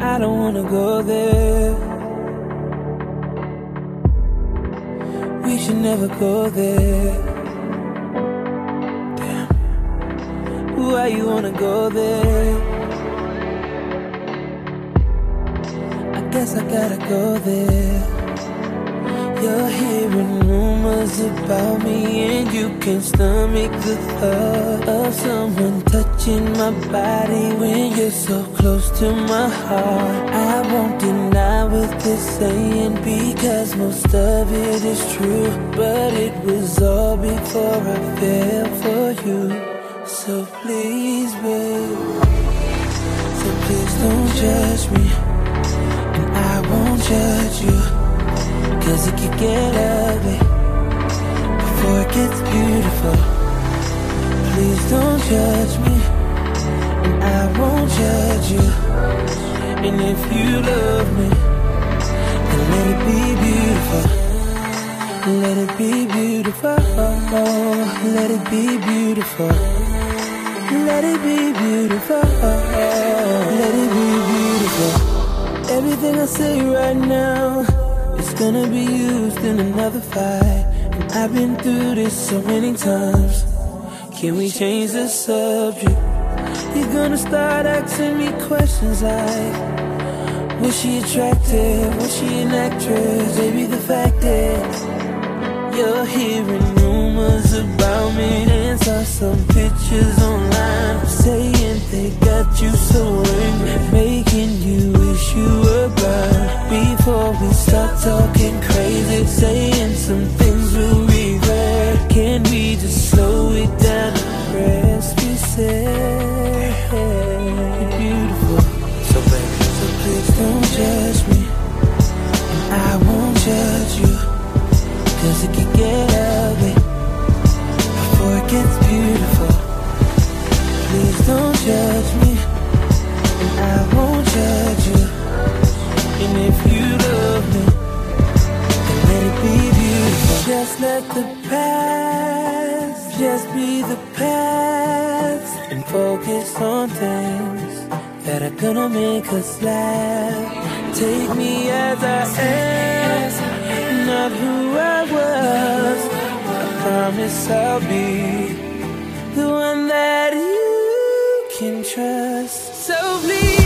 I don't wanna go there. We should never go there. Damn. Why you wanna go there? I guess I gotta go there. You're hearing rumors about me, and you can't stomach the thought of someone touching my body when you're so close to my heart. I won't deny what they're saying, because most of it is true, but it was all before I fell for you. So please, babe, so please don't judge me, and I won't judge you, 'cause it could get ugly before it gets beautiful. Please don't judge me, and I won't judge you. And if you love me, then let it be beautiful. Let it be beautiful. Let it be beautiful. Let it be beautiful. Let it be beautiful. Everything I say right now, it's gonna be used in another fight. And I've been through this so many times. Can we change the subject? You're gonna start asking me questions like, was she attractive? Was she an actress? Baby, the fact is, you're hearing rumors about me, and saw some pictures online saying they got you so angry, making you wish you were blind. Before we start talking crazy, saying some things we'll regret, can we just slow it down and rest? We said you're beautiful, so baby, so please don't judge me, and I won't judge you, 'cause it can get ugly before it gets beautiful. Please don't judge me, and I won't judge you. And if you love me, then let it be beautiful. Just let the past just be the past, and focus on things that are gonna make us laugh. Take me as I am, not who I was. I promise I'll be the one that you can trust. So please